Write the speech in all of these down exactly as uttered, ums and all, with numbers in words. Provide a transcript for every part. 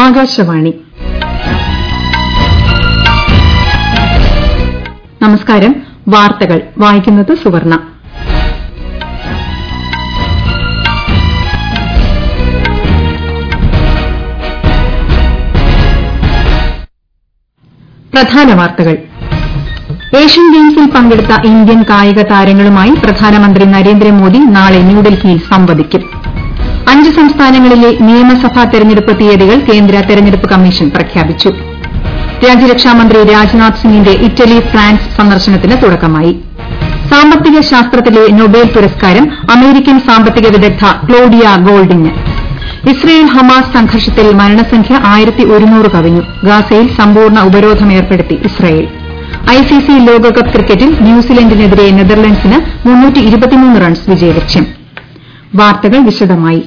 ആകാശവാണി. നമസ്കാരം. വാർത്തകൾ വായിക്കുന്നത് സുവർണ. പ്രധാന വാർത്തകൾ. ഏഷ്യൻ ഗെയിംസിൽ പങ്കെടുത്ത ഇന്ത്യൻ കായിക താരങ്ങളുമായി പ്രധാനമന്ത്രി നരേന്ദ്രമോദി നാളെ ന്യൂഡൽഹിയിൽ സംവദിക്കും. അഞ്ച് സംസ്ഥാനങ്ങളിലെ നിയമസഭാ തെരഞ്ഞെടുപ്പ് തീയതികൾ കേന്ദ്ര തെരഞ്ഞെടുപ്പ് കമ്മീഷൻ പ്രഖ്യാപിച്ചു. രാജ്യരക്ഷാമന്ത്രി രാജ്നാഥ് സിംഗിന്റെ ഇറ്റലി, ഫ്രാൻസ് സന്ദർശനത്തിന് തുടക്കമായി. സാമ്പത്തിക ശാസ്ത്രത്തിലെ നൊബേൽ പുരസ്കാരം അമേരിക്കൻ സാമ്പത്തിക വിദഗ്ധ ക്ലോഡിയ ഗോൾഡിന്. ഇസ്രയേൽ ഹമാസ് സംഘർഷത്തിൽ മരണസംഖ്യ ആയിരത്തി ഒരുന്നൂറ് കവിഞ്ഞു. ഗാസയിൽ സമ്പൂർണ്ണ ഉപരോധം ഏർപ്പെടുത്തി ഇസ്രയേൽ. ഐസിസി ലോകകപ്പ് ക്രിക്കറ്റിൽ ന്യൂസിലൻഡിനെതിരെ നെതർലൻഡ്സിന് റൺസ് വിജയലക്ഷ്യം. വാർത്തകൾ വിശദമായി.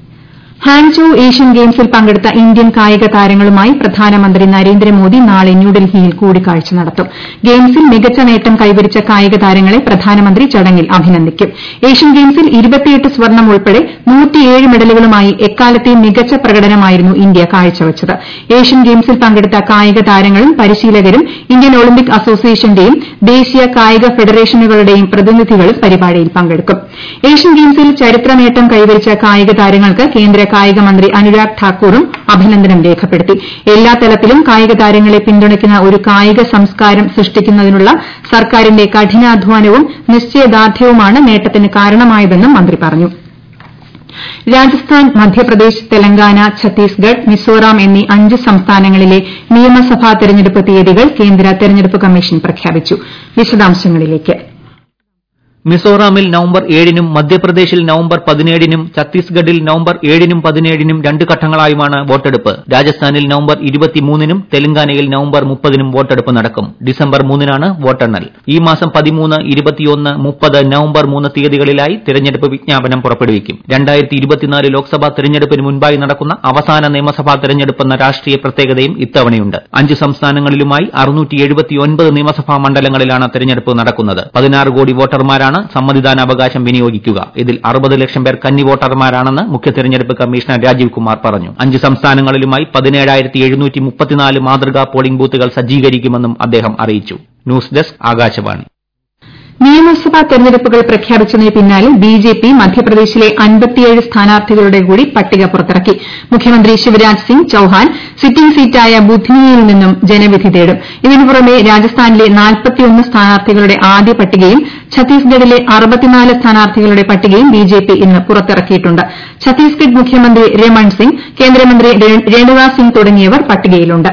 ഹാങ്ചോ ഏഷ്യൻ ഗെയിംസിൽ പങ്കെടുത്ത ഇന്ത്യൻ കായിക താരങ്ങളുമായി പ്രധാനമന്ത്രി നരേന്ദ്രമോദി നാളെ ന്യൂഡൽഹിയിൽ കൂടിക്കാഴ്ച നടത്തും. ഗെയിംസിൽ മികച്ച നേട്ടം കൈവരിച്ച കായിക താരങ്ങളെ പ്രധാനമന്ത്രി ചടങ്ങിൽ അഭിനന്ദിക്കും. ഏഷ്യൻ ഗെയിംസിൽ ഇരുപത്തിയെട്ട് സ്വർണ്ണം ഉൾപ്പെടെ നൂറ്റിയേഴ് മെഡലുകളുമായി എക്കാലത്തെയും മികച്ച പ്രകടനമായിരുന്നു ഇന്ത്യ കാഴ്ചവച്ചത്. ഏഷ്യൻ ഗെയിംസിൽ പങ്കെടുത്ത കായിക താരങ്ങളും പരിശീലകരും ഇന്ത്യൻ ഒളിമ്പിക് അസോസിയേഷന്റെയും ദേശീയ കായിക ഫെഡറേഷനുകളുടെയും പ്രതിനിധികളും പരിപാടിയിൽ പങ്കെടുക്കും. ഏഷ്യൻ ഗെയിംസിൽ ചരിത്ര നേട്ടം കൈവരിച്ച കായിക താരങ്ങൾക്ക് കേന്ദ്ര കായിക മന്ത്രി അനുരാഗ് ഠാക്കൂറും അഭിനന്ദനം രേഖപ്പെടുത്തി. എല്ലാ തലത്തിലും കായിക താരങ്ങളെ പിന്തുണയ്ക്കുന്ന ഒരു കായിക സംസ്കാരം സൃഷ്ടിക്കുന്നതിനുള്ള സർക്കാരിന്റെ കഠിനാധ്വാനവും നിശ്ചയദാർഢ്യവുമാണ് നേട്ടത്തിന് കാരണമായതെന്നും മന്ത്രി പറഞ്ഞു. രാജസ്ഥാൻ, മധ്യപ്രദേശ്, തെലങ്കാന, ഛത്തീസ്ഗഡ്, മിസോറാം എന്നീ അഞ്ച് സംസ്ഥാനങ്ങളിലെ നിയമസഭാ തെരഞ്ഞെടുപ്പ് തീയതികൾ കേന്ദ്ര തെരഞ്ഞെടുപ്പ് കമ്മീഷൻ പ്രഖ്യാപിച്ചു. വിശദാംശങ്ങളിലേക്ക്. മിസോറാമിൽ നവംബർ ഏഴിനും മധ്യപ്രദേശിൽ നവംബർ പതിനേഴിനും ഛത്തീസ്ഗഡിൽ നവംബർ ഏഴിനും പതിനേഴിനും രണ്ട് ഘട്ടങ്ങളായുമാണ് വോട്ടെടുപ്പ്. രാജസ്ഥാനിൽ നവംബർ ഇരുപത്തിമൂന്നിനും തെലങ്കാനയിൽ നവംബർ മുപ്പതിനും വോട്ടെടുപ്പ് നടക്കും. ഡിസംബർ മൂന്നിനാണ് വോട്ടെണ്ണൽ. ഈ മാസം പതിമൂന്ന്, ഇരുപത്തിയൊന്ന്, മുപ്പത്, നവംബർ മൂന്ന് തീയതികളിലായി തെരഞ്ഞെടുപ്പ് വിജ്ഞാപനം പുറപ്പെടുവിക്കും. രണ്ടായിരത്തി ഇരുപത്തിനാല് ലോക്സഭാ തെരഞ്ഞെടുപ്പിന് മുൻപായി നടക്കുന്ന അവസാന നിയമസഭാ തെരഞ്ഞെടുപ്പെന്ന രാഷ്ട്രീയ പ്രത്യേകതയും ഇത്തവണയുണ്ട്. അഞ്ച് സംസ്ഥാനങ്ങളിലുമായി അറുന്നൂറ്റി എഴുപത്തിയൊൻപത് നിയമസഭാ മണ്ഡലങ്ങളിലാണ് തെരഞ്ഞെടുപ്പ് നടക്കുന്നത്. പതിനാറ് കോടി വോട്ടർമാരാണ് സമ്മതിദാനാവകാശം വിനിയോഗിക്കുക. ഇതിൽ അറുപത് ലക്ഷം പേർ കന്നി വോട്ടർമാരാണെന്ന് മുഖ്യ തെരഞ്ഞെടുപ്പ് കമ്മീഷണർ രാജീവ് കുമാർ പറഞ്ഞു. അഞ്ച് സംസ്ഥാനങ്ങളിലുമായി പതിനേഴായിരത്തി എഴുന്നൂറ്റി മുപ്പത്തിനാല് മാതൃകാ പോളിംഗ് ബൂത്തുകൾ സജ്ജീകരിക്കുമെന്നും അദ്ദേഹം അറിയിച്ചു. News desk Akashvani. നിയമസഭാ തെരഞ്ഞെടുപ്പുകൾ പ്രഖ്യാപിച്ചതിന് പിന്നാലെ ബിജെപി മധ്യപ്രദേശിലെ അൻപത്തിയേഴ് സ്ഥാനാർത്ഥികളുടെ കൂടി പട്ടിക പുറത്തിറക്കി. മുഖ്യമന്ത്രി ശിവരാജ് സിംഗ് ചൌഹാൻ സിറ്റിംഗ് സീറ്റായ ബുധ്നിയിൽ നിന്നും ജനവിധി തേടും. ഇതിനു പുറമെ രാജസ്ഥാനിലെ നാൽപ്പത്തിയൊന്ന് സ്ഥാനാർത്ഥികളുടെ ആദ്യ പട്ടികയും ഛത്തീസ്ഗഡിലെ അറുപത്തിനാല് സ്ഥാനാർത്ഥികളുടെ പട്ടികയും ബിജെപി ഇന്ന് പുറത്തിറക്കിയിട്ടുണ്ട്. ഛത്തീസ്ഗഡ് മുഖ്യമന്ത്രി രമൺ സിംഗ്, കേന്ദ്രമന്ത്രി രേണുക സിംഗ് തുടങ്ങിയവർ പട്ടികയിലുണ്ട്.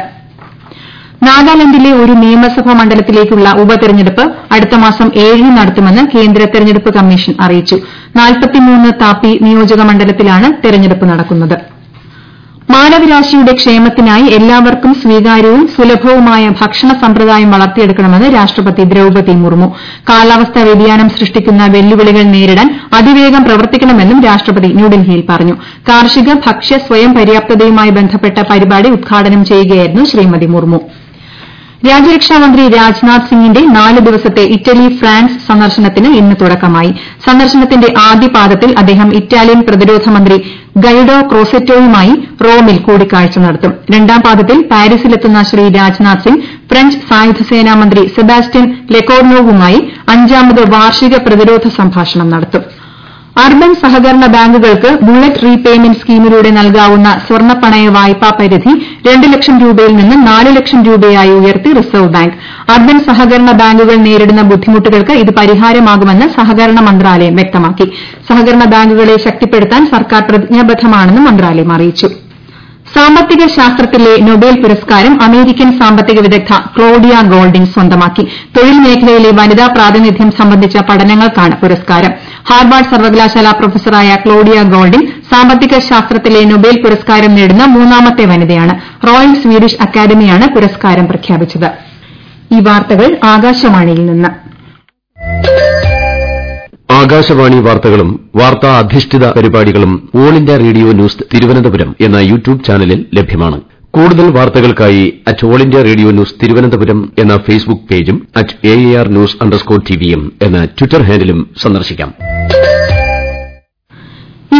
നാഗാലാൻഡിലെ ഒരു നിയമസഭാ മണ്ഡലത്തിലേക്കുള്ള ഉപതെരഞ്ഞെടുപ്പ് അടുത്ത മാസം ഏഴിന് നടത്തുമെന്ന് കേന്ദ്ര തെരഞ്ഞെടുപ്പ് കമ്മീഷൻ അറിയിച്ചു. നാൽപ്പത്തിമൂന്ന് താപ്പി നിയോജക മണ്ഡലത്തിലാണ് തെരഞ്ഞെടുപ്പ് നടക്കുന്നത്. മാനവരാശിയുടെ ക്ഷേമത്തിനായി എല്ലാവർക്കും സ്വീകാര്യവും സുലഭവുമായ ഭക്ഷണ സമ്പ്രദായം വളർത്തിയെടുക്കണമെന്ന് രാഷ്ട്രപതി ദ്രൌപദി മുർമു. കാലാവസ്ഥാ വ്യതിയാനം സൃഷ്ടിക്കുന്ന വെല്ലുവിളികൾ നേരിടാൻ അതിവേഗം പ്രവർത്തിക്കണമെന്നും രാഷ്ട്രപതി ന്യൂഡൽഹിയിൽ പറഞ്ഞു. കാർഷിക, ഭക്ഷ്യ സ്വയം പര്യാപ്തതയുമായി ബന്ധപ്പെട്ട പരിപാടി ഉദ്ഘാടനം ചെയ്യുകയായിരുന്നു ശ്രീമതി മുർമു. രാജ്യരക്ഷാമന്ത്രി രാജ്നാഥ് സിംഗിന്റെ നാല് ദിവസത്തെ ഇറ്റലി, ഫ്രാൻസ് സന്ദർശനത്തിന് ഇന്ന് തുടക്കമായി. സന്ദർശനത്തിന്റെ ആദ്യ പാദത്തിൽ അദ്ദേഹം ഇറ്റാലിയൻ പ്രതിരോധ മന്ത്രി ഗൈഡോ ക്രോസെറ്റോയുമായി റോമിൽ കൂടിക്കാഴ്ച നടത്തും. രണ്ടാം പാദത്തിൽ പാരീസിലെത്തുന്ന ശ്രീ രാജ്നാഥ് സിംഗ് ഫ്രഞ്ച് സായുധസേനാ മന്ത്രി സെബാസ്റ്റ്യൻ ലെക്കോർനോവുമായി അഞ്ചാമത് വാർഷിക പ്രതിരോധ സംഭാഷണം നടത്തും. അർബൻ സഹകരണ ബാങ്കുകൾക്ക് ബുള്ളറ്റ് റീപേയ്മെന്റ് സ്കീമിലൂടെ നൽകാവുന്ന സ്വർണ്ണപ്പണയ വായ്പാ പരിധി രണ്ട് ലക്ഷം രൂപയിൽ നിന്ന് നാല് ലക്ഷം രൂപയായി ഉയർത്തി റിസർവ് ബാങ്ക്. അർബൻ സഹകരണ ബാങ്കുകൾ നേരിടുന്ന ബുദ്ധിമുട്ടുകൾക്ക് ഇത് പരിഹാരമാകുമെന്ന് സഹകരണ മന്ത്രാലയം വ്യക്തമാക്കി. സഹകരണ ബാങ്കുകളെ ശക്തിപ്പെടുത്താൻ സർക്കാർ പ്രതിജ്ഞാബദ്ധമാണെന്നും മന്ത്രാലയം അറിയിച്ചു. സാമ്പത്തിക ശാസ്ത്രത്തിലെ നൊബേൽ പുരസ്കാരം അമേരിക്കൻ സാമ്പത്തിക വിദഗ്ധ ക്ലോഡിയ ഗോൾഡിൻ സ്വന്തമാക്കി. തൊഴിൽ മേഖലയിലെ വനിതാ പ്രാതിനിധ്യം സംബന്ധിച്ച പഠനങ്ങൾക്കാണ് പുരസ്കാരം. ഹാർവാർഡ് സർവകലാശാല പ്രൊഫസറായ ക്ലോഡിയ ഗോൾഡിൻ സാമ്പത്തിക ശാസ്ത്രത്തിലെ നൊബേൽ പുരസ്കാരം നേടുന്ന മൂന്നാമത്തെ വനിതയാണ്. റോയൽ സ്വീഡിഷ് അക്കാദമിയാണ് പുരസ്കാരം പ്രഖ്യാപിച്ചത്. ഈ വാർത്തകൾ ആകാശവാണിയിൽ നിന്ന്. ആകാശവാണി വാർത്തകളും വാർത്താ അധിഷ്ഠിത പരിപാടികളും all India radio news Thiruvananthapuram എന്ന യൂട്യൂബ് ചാനലിൽ ലഭ്യമാണ്. കൂടുതൽ വാർത്തകൾക്കായി at all India radio news Thiruvananthapuram എന്ന ഫേസ്ബുക്ക് പേജും at A R news underscore ടിവിയും എന്ന ട്വിറ്റർ ഹാൻഡിലും സന്ദർശിക്കാം.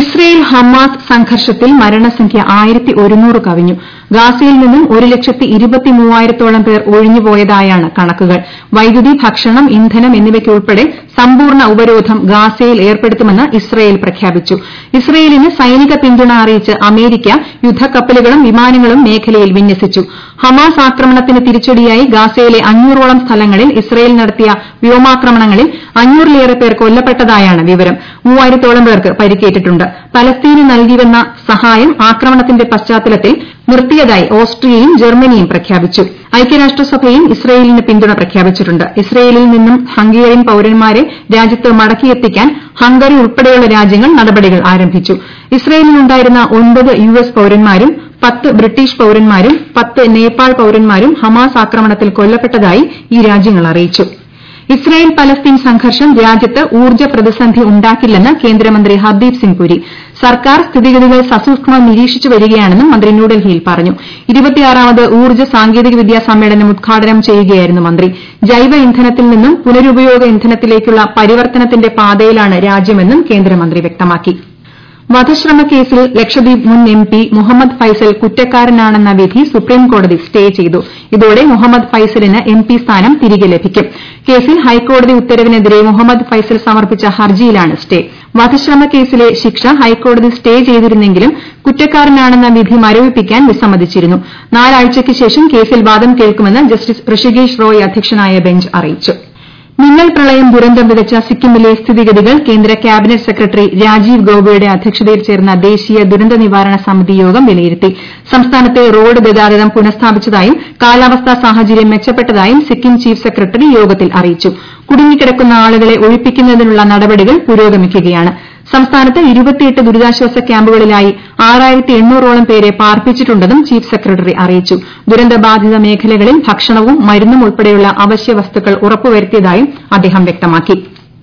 ഇസ്രയേൽ ഹമാസ് സംഘർഷത്തിൽ മരണസംഖ്യ ആയിരത്തി ഒരുന്നൂറ് കവിഞ്ഞു. ഗാസയിൽ നിന്നും ഒരു ലക്ഷത്തി ഇരുപത്തി മൂവായിരത്തോളം പേർ ഒഴിഞ്ഞുപോയതായാണ് കണക്കുകൾ. വൈദ്യുതി, ഭക്ഷണം, ഇന്ധനം എന്നിവയ്ക്കുൾപ്പെടെ സമ്പൂർണ്ണ ഉപരോധം ഗാസയിൽ ഏർപ്പെടുത്തുമെന്ന് ഇസ്രയേൽ പ്രഖ്യാപിച്ചു. ഇസ്രയേലിന് സൈനിക പിന്തുണ അറിയിച്ച് അമേരിക്ക യുദ്ധക്കപ്പലുകളും വിമാനങ്ങളും മേഖലയിൽ വിന്യസിച്ചു. ഹമാസ് ആക്രമണത്തിന് തിരിച്ചടിയായി ഗാസയിലെ അഞ്ഞൂറോളം സ്ഥലങ്ങളിൽ ഇസ്രയേൽ നടത്തിയ വ്യോമാക്രമണങ്ങളിൽ അഞ്ഞൂറിലേറെ പേർ കൊല്ലപ്പെട്ടതായാണ് വിവരം. മൂവായിരത്തോളം പേർക്ക് പരിക്കേറ്റിട്ടുണ്ട്. പലസ്തീന് നൽകിവന്ന സഹായം ആക്രമണത്തിന്റെ പശ്ചാത്തലത്തിൽ നിർത്തിയതായി ഓസ്ട്രിയയും ജർമ്മനിയും പ്രഖ്യാപിച്ചു. ഐക്യരാഷ്ട്രസഭയും ഇസ്രയേലിന് പിന്തുണ പ്രഖ്യാപിച്ചിട്ടുണ്ട്. ഇസ്രയേലിൽ നിന്നും ഹംഗേറിയൻ പൌരന്മാരെ രാജ്യത്ത് മടക്കിയെത്തിക്കാൻ ഹംഗറി ഉൾപ്പെടെയുള്ള രാജ്യങ്ങൾ നടപടികൾ ആരംഭിച്ചു. ഇസ്രയേലിലുണ്ടായിരുന്ന ഒൻപത് യു എസ് പൌരന്മാരും പത്ത് ബ്രിട്ടീഷ് പൌരന്മാരും പത്ത് നേപ്പാൾ പൌരന്മാരും ഹമാസ് ആക്രമണത്തിൽ കൊല്ലപ്പെട്ടതായി ഈ രാജ്യങ്ങൾ അറിയിച്ചു. ഇസ്രായേൽ പലസ്തീൻ സംഘർഷം രാജ്യത്ത് ഊർജ്ജ പ്രതിസന്ധി ഉണ്ടാക്കില്ലെന്ന് കേന്ദ്രമന്ത്രി ഹർദീപ് സിംഗ് പുരി. സർക്കാർ സ്ഥിതിഗതികൾ സസൂക്ഷ്മം നിരീക്ഷിച്ചു വരികയാണെന്നും മന്ത്രി ന്യൂഡൽഹിയിൽ പറഞ്ഞു. ഇരുപത്തിയാറാമത് ഊർജ്ജ സാങ്കേതികവിദ്യാ സമ്മേളനം ഉദ്ഘാടനം ചെയ്യുകയായിരുന്നു മന്ത്രി. ജൈവ ഇന്ധനത്തിൽ നിന്നും പുനരുപയോഗ ഇന്ധനത്തിലേക്കുള്ള പരിവർത്തനത്തിന്റെ പാതയിലാണ് രാജ്യമെന്നും കേന്ദ്രമന്ത്രി വ്യക്തമാക്കി. വധശ്രമക്കേസിൽ ലക്ഷദ്വീപ് മുൻ എം പി മുഹമ്മദ് ഫൈസൽ കുറ്റക്കാരനാണെന്ന വിധി സുപ്രീംകോടതി സ്റ്റേ ചെയ്തു. ഇതോടെ മുഹമ്മദ് ഫൈസലിന് എം പി സ്ഥാനം തിരികെ ലഭിക്കും. കേസിൽ ഹൈക്കോടതി ഉത്തരവിനെതിരെ മുഹമ്മദ് ഫൈസൽ സമർപ്പിച്ച ഹർജിയിലാണ് സ്റ്റേ. വധശ്രമക്കേസിലെ ശിക്ഷ ഹൈക്കോടതി സ്റ്റേ ചെയ്തിരുന്നെങ്കിലും കുറ്റക്കാരനാണെന്ന വിധി മരവിപ്പിക്കാൻ വിസമ്മതിച്ചിരുന്നു. നാലാഴ്ചയ്ക്ക് ശേഷം കേസിൽ വാദം കേൾക്കുമെന്ന് ജസ്റ്റിസ് ഋഷികേശ് റോയ് അധ്യക്ഷനായ ബെഞ്ച് അറിയിച്ചു. മിന്നൽ പ്രളയം ദുരന്തം വിതച്ച സിക്കിമിലെ സ്ഥിതിഗതികൾ കേന്ദ്ര ക്യാബിനറ്റ് സെക്രട്ടറി രാജീവ് ഗൌബയുടെ അധ്യക്ഷതയിൽ ചേർന്ന ദേശീയ ദുരന്ത നിവാരണ സമിതി യോഗം വിലയിരുത്തി. സംസ്ഥാനത്തെ റോഡ് ഗതാഗതം പുനഃസ്ഥാപിച്ചതായും കാലാവസ്ഥാ സാഹചര്യം മെച്ചപ്പെട്ടതായും സിക്കിം ചീഫ് സെക്രട്ടറി യോഗത്തിൽ അറിയിച്ചു. കുടുങ്ങിക്കിടക്കുന്ന ആളുകളെ ഒഴിപ്പിക്കുന്നതിനുള്ള നടപടികൾ പുരോഗമിക്കുകയാണ്. സംസ്ഥാനത്ത് ഇരുപത്തിയെട്ട് ദുരിതാശ്വാസ ക്യാമ്പുകളിലായി ആറായിരത്തി എണ്ണൂറോളം പേരെ പാർപ്പിച്ചിട്ടുണ്ടെന്നും ചീഫ് സെക്രട്ടറി അറിയിച്ചു. ദുരന്തബാധിത മേഖലകളിൽ ഭക്ഷണവും മരുന്നും ഉൾപ്പെടെയുള്ള അവശ്യ വസ്തുക്കൾ ഉറപ്പുവരുത്തിയതായും അദ്ദേഹം വ്യക്തമാക്കി.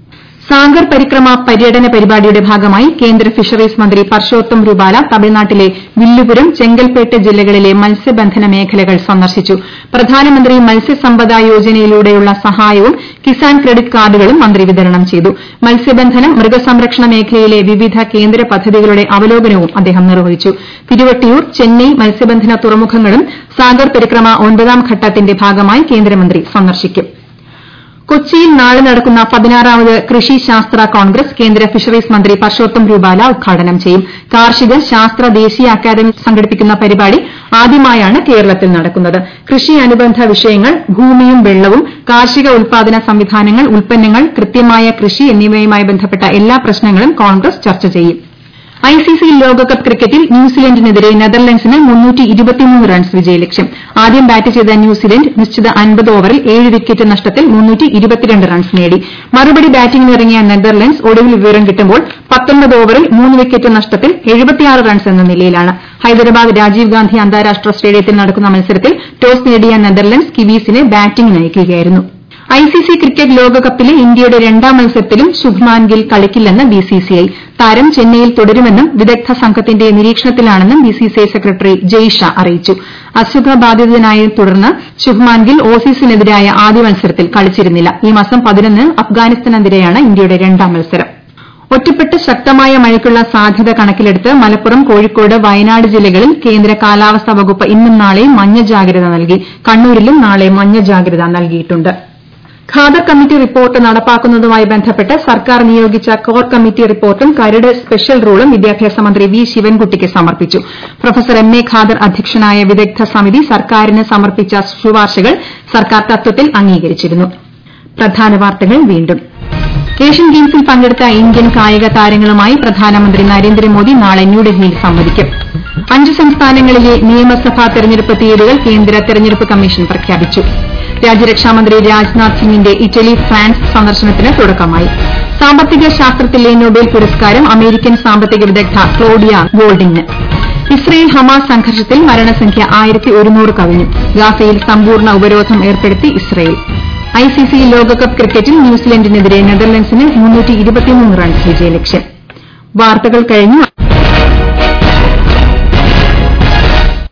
സാഗർ പരിക്രമ പര്യടന പരിപാടിയുടെ ഭാഗമായി കേന്ദ്ര ഫിഷറീസ് മന്ത്രി പർഷോത്തം രൂപാല തമിഴ്നാട്ടിലെ വില്ലുപുരം, ചെങ്കൽപ്പേട്ട് ജില്ലകളിലെ മത്സ്യബന്ധന മേഖലകൾ സന്ദർശിച്ചു. പ്രധാനമന്ത്രി മത്സ്യസമ്പദ യോജനയിലൂടെയുള്ള സഹായവും കിസാൻ ക്രെഡിറ്റ് കാർഡുകളും മന്ത്രി വിതരണം ചെയ്തു. മത്സ്യബന്ധനം, മൃഗസംരക്ഷണ മേഖലയിലെ വിവിധ കേന്ദ്ര പദ്ധതികളുടെ അവലോകനവും അദ്ദേഹം നിർവഹിച്ചു. തിരുവട്ടിയൂർ, ചെന്നൈ മത്സ്യബന്ധന തുറമുഖങ്ങളും സാഗർ പരിക്രമ ഒൻപതാം ഘട്ടത്തിന്റെ ഭാഗമായി കേന്ദ്രമന്ത്രി സന്ദർശിക്കും. കൊച്ചിയിൽ നാളെ നടക്കുന്ന പതിനാറാമത് കൃഷി ശാസ്ത്ര കോൺഗ്രസ് കേന്ദ്ര ഫിഷറീസ് മന്ത്രി പർഷോത്തം രൂപാല ഉദ്ഘാടനം ചെയ്യും. കാർഷിക ശാസ്ത്ര ദേശീയ അക്കാദമി സംഘടിപ്പിക്കുന്ന പരിപാടി ആദ്യമായാണ് കേരളത്തിൽ നടക്കുന്നത്. കൃഷി അനുബന്ധ വിഷയങ്ങൾ, ഭൂമിയും വെള്ളവും, കാർഷിക ഉൽപാദന സംവിധാനങ്ങൾ, ഉൽപ്പന്നങ്ങൾ, കൃത്യമായ കൃഷി എന്നിവയുമായി ബന്ധപ്പെട്ട എല്ലാ പ്രശ്നങ്ങളും കോൺഗ്രസ് ചർച്ച ചെയ്യും. ഐസിസി ലോകകപ്പ് ക്രിക്കറ്റിൽ ന്യൂസിലൻഡിനെതിരെ നെതർലൻഡ്സിന് മുന്നൂറ്റി ഇരുപത്തിമൂന്ന് റൺസ് വിജയലക്ഷ്യം. ആദ്യം ബാറ്റ് ചെയ്ത ന്യൂസിലൻഡ് നിശ്ചിത അൻപത് ഓവറിൽ ഏഴ് വിക്കറ്റ് നഷ്ടത്തിൽ മുന്നൂറ്റി ഇരുപത്തിരണ്ട് റൺസ് നേടി. മറുപടി ബാറ്റിംഗിനിറങ്ങിയ നെതർലൻഡ്സ് ഒടുവിൽ വിവരം കിട്ടുമ്പോൾ പത്തൊൻപത് ഓവറിൽ മൂന്ന് വിക്കറ്റ് നഷ്ടത്തിൽ എഴുപത്തിയാറ് റൺസ് എന്ന നിലയിലാണ്. ഹൈദരാബാദ് രാജീവ് ഗാന്ധി അന്താരാഷ്ട്ര സ്റ്റേഡിയത്തിൽ നടക്കുന്ന മത്സരത്തിൽ ടോസ് നേടിയ നെതർലൻഡ്സ് കിവീസിനെ ബാറ്റിംഗിന് അയക്കുകയായിരുന്നു. ഐസിസി ക്രിക്കറ്റ് ലോകകപ്പിലെ ഇന്ത്യയുടെ രണ്ടാം മത്സരത്തിലും ശുഭ്മാൻ ഗിൽ കളിക്കില്ലെന്ന് ബിസിസിഐ. താരം ചെന്നൈയിൽ തുടരുമെന്നും വിദഗ്ധ സംഘത്തിന്റെ നിരീക്ഷണത്തിലാണെന്നും ബിസിസിഐ സെക്രട്ടറി ജയ് ഷാ അറിയിച്ചു. അസുഖബാധിതനായതിനെ തുടർന്ന് ശുഭ്മാൻ ഗിൽ ഓസീസിനെതിരായ ആദ്യ മത്സരത്തിൽ കളിച്ചിരുന്നില്ല. ഈ മാസം പതിനൊന്നിന് അഫ്ഗാനിസ്ഥാനെതിരെയാണ് ഇന്ത്യയുടെ രണ്ടാം മത്സരം. ഒറ്റപ്പെട്ട് ശക്തമായ മഴയ്ക്കുള്ള സാധ്യത കണക്കിലെടുത്ത് മലപ്പുറം, കോഴിക്കോട്, വയനാട് ജില്ലകളിൽ കേന്ദ്ര കാലാവസ്ഥാ വകുപ്പ് ഇന്നും നാളെയും മഞ്ഞ ജാഗ്രത നൽകി. കണ്ണൂരിലും നാളെ മഞ്ഞ ജാഗ്രത നൽകിയിട്ടുണ്ട്. ഖാദർ കമ്മിറ്റി റിപ്പോർട്ട് നടപ്പാക്കുന്നതുമായി ബന്ധപ്പെട്ട് സർക്കാർ നിയോഗിച്ച കോർ കമ്മിറ്റി റിപ്പോർട്ടും കരട് സ്പെഷ്യൽ റൂളും വിദ്യാഭ്യാസ മന്ത്രി വി ശിവൻകുട്ടിക്ക് സമർപ്പിച്ചു. പ്രൊഫസർ എം എ ഖാദർ അധ്യക്ഷനായ വിദഗ്ധ സമിതി സർക്കാരിന് സമർപ്പിച്ച ശുപാർശകൾ സർക്കാർ തത്വത്തിൽ അംഗീകരിച്ചിരുന്നു. പ്രധാന വാർത്തകൾ വീണ്ടും. ഏഷ്യൻ ഗെയിംസിൽ പങ്കെടുത്ത ഇന്ത്യൻ കായിക താരങ്ങളുമായി പ്രധാനമന്ത്രി നരേന്ദ്രമോദി നാളെ ന്യൂഡൽഹിയിൽ സംവദിക്കും. അഞ്ച് സംസ്ഥാനങ്ങളിലെ നിയമസഭാ തെരഞ്ഞെടുപ്പ് തീയതികൾ കേന്ദ്ര തെരഞ്ഞെടുപ്പ് കമ്മീഷൻ പ്രഖ്യാപിച്ചു. രാജ്യരക്ഷാമന്ത്രി രാജ്നാഥ് സിംഗിന്റെ ഇറ്റലി, ഫ്രാൻസ് സന്ദർശനത്തിന് തുടക്കമായി. സാമ്പത്തിക ശാസ്ത്രത്തിലെ നൊബേൽ പുരസ്കാരം അമേരിക്കൻ സാമ്പത്തിക വിദഗ്ധ ക്ലോഡിയ ഗോൾഡിംഗിന്. ഇസ്രയേൽ ഹമാസ് സംഘർഷത്തിൽ മരണസംഖ്യ ആയിരത്തി ഒരുന്നൂറ് കവിഞ്ഞു. ഗാസയിൽ സമ്പൂർണ്ണ ഉപരോധം ഏർപ്പെടുത്തി ഇസ്രയേൽ. ഐസിസി ലോകകപ്പ് ക്രിക്കറ്റിൽ ന്യൂസിലൻഡിനെതിരെ നെതർലൻഡ്സിന് മുന്നൂറ്റി ഇരുപത്തിമൂന്ന് റൺസ് വിജയലക്ഷ്യം. വാർത്തകൾ കഴിഞ്ഞു.